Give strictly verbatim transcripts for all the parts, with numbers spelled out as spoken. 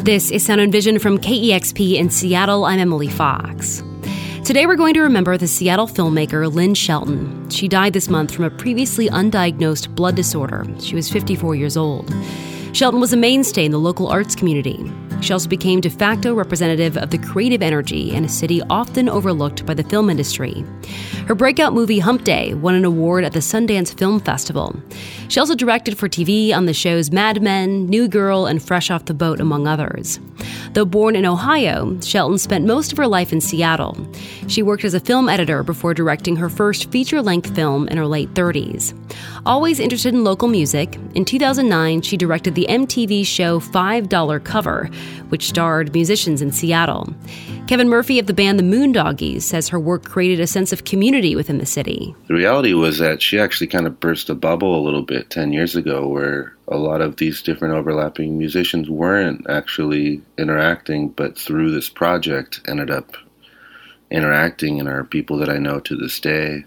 This is Sound and Vision from K E X P in Seattle. I'm Emily Fox. Today we're going to remember the Seattle filmmaker Lynn Shelton. She died this month from a previously undiagnosed blood disorder. She was fifty-four years old. Shelton was a mainstay in the local arts community. She also became de facto representative of the creative energy in a city often overlooked by the film industry. Her breakout movie Hump Day won an award at the Sundance Film Festival. She also directed for T V on the shows Mad Men, New Girl, and Fresh Off the Boat, among others. Though born in Ohio, Shelton spent most of her life in Seattle. She worked as a film editor before directing her first feature-length film in her late thirties. Always interested in local music, in two thousand nine she directed the M T V show five dollar Cover, which starred musicians in Seattle. Kevin Murphy of the band The Moondoggies says her work created a sense of community within the city. The reality was that she actually kind of burst a bubble a little bit ten years ago where a lot of these different overlapping musicians weren't actually interacting, but through this project ended up interacting and are people that I know to this day.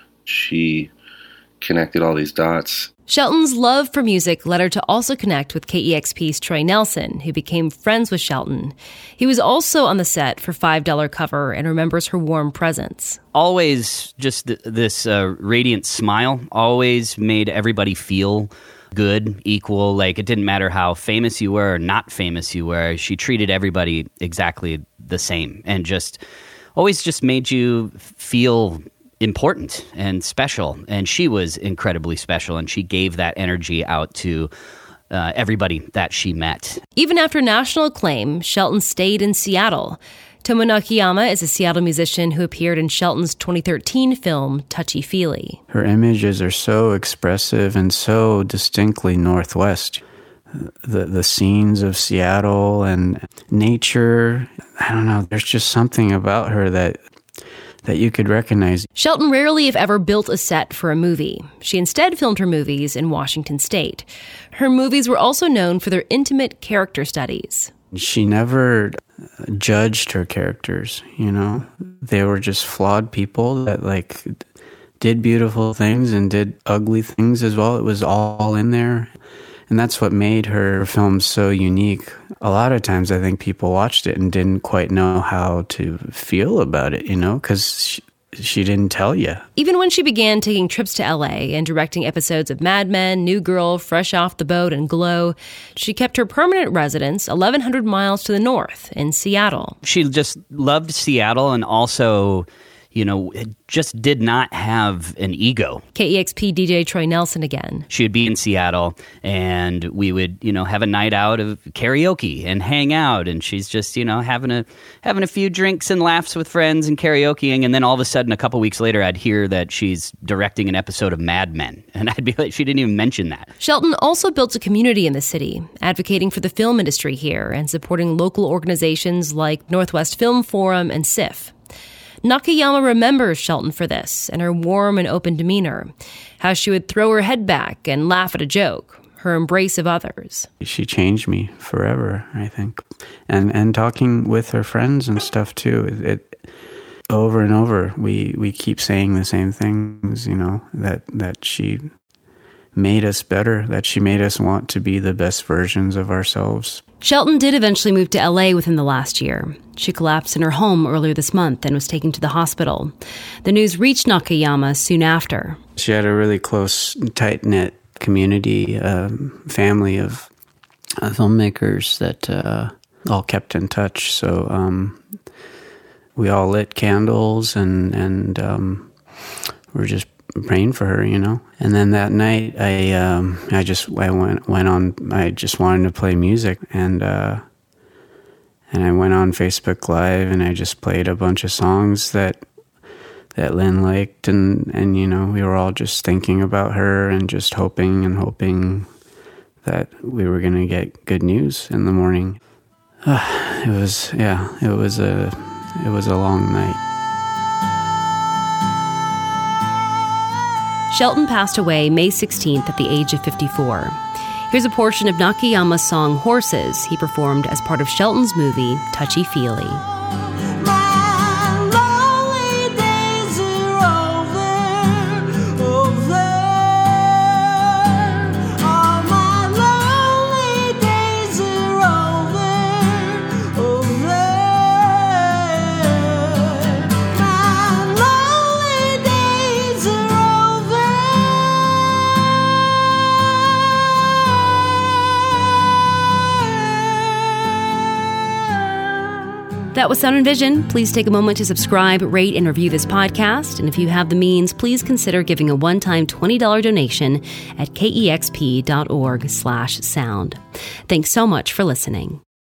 She connected all these dots. Shelton's love for music led her to also connect with K E X P's Trey Nelson, who became friends with Shelton. He was also on the set for five dollar Cover and remembers her warm presence. Always just th- this uh, radiant smile, always made everybody feel good, equal. Like, it didn't matter how famous you were or not famous you were. She treated everybody exactly the same and just always just made you feel important and special, and she was incredibly special, and she gave that energy out to uh, everybody that she met. Even after national acclaim, Shelton stayed in Seattle. Tomo Nakayama is a Seattle musician who appeared in Shelton's twenty thirteen film Touchy Feely. Her images are so expressive and so distinctly Northwest. The the scenes of Seattle and nature, I don't know, there's just something about her that that you could recognize. Shelton rarely, if ever, built a set for a movie. She instead filmed her movies in Washington State. Her movies were also known for their intimate character studies. She never judged her characters, you know? They were just flawed people that, like, did beautiful things and did ugly things as well. It was all in there. And that's what made her films so unique. A lot of times I think people watched it and didn't quite know how to feel about it, you know, because she, she didn't tell you. Even when she began taking trips to L A and directing episodes of Mad Men, New Girl, Fresh Off the Boat, and Glow, she kept her permanent residence eleven hundred miles to the north in Seattle. She just loved Seattle and also, you know, just did not have an ego. K E X P D J Troy Nelson again. She would be in Seattle, and we would, you know, have a night out of karaoke and hang out, and she's just, you know, having a having a few drinks and laughs with friends and karaokeing, and then all of a sudden, a couple weeks later, I'd hear that she's directing an episode of Mad Men, and I'd be like, she didn't even mention that. Shelton also built a community in the city, advocating for the film industry here and supporting local organizations like Northwest Film Forum and S I F. Nakayama remembers Shelton for this and her warm and open demeanor, how she would throw her head back and laugh at a joke, her embrace of others. She changed me forever, I think. And and talking with her friends and stuff too, it, it over and over we, we keep saying the same things, you know, that, that she made us better, that she made us want to be the best versions of ourselves. Shelton did eventually move to L A within the last year. She collapsed in her home earlier this month and was taken to the hospital. The news reached Nakayama soon after. She had a really close, tight-knit community, um, family of uh, filmmakers that uh, all kept in touch. So um, we all lit candles and, and um, we were just praying for her, you know. And then that night, I um, I just I went went on. I just wanted to play music, and uh, and I went on Facebook Live, and I just played a bunch of songs that that Lynn liked, and and you know, we were all just thinking about her and just hoping and hoping that we were gonna get good news in the morning. Uh, it was yeah, it was a it was a long night. Shelton passed away May sixteenth at the age of fifty-four. Here's a portion of Nakayama's song Horses he performed as part of Shelton's movie Touchy Feely. All my lonely days are over. That was Sound and Vision. Please take a moment to subscribe, rate, and review this podcast. And if you have the means, please consider giving a one-time twenty dollars donation at kexp.org slash sound. Thanks so much for listening.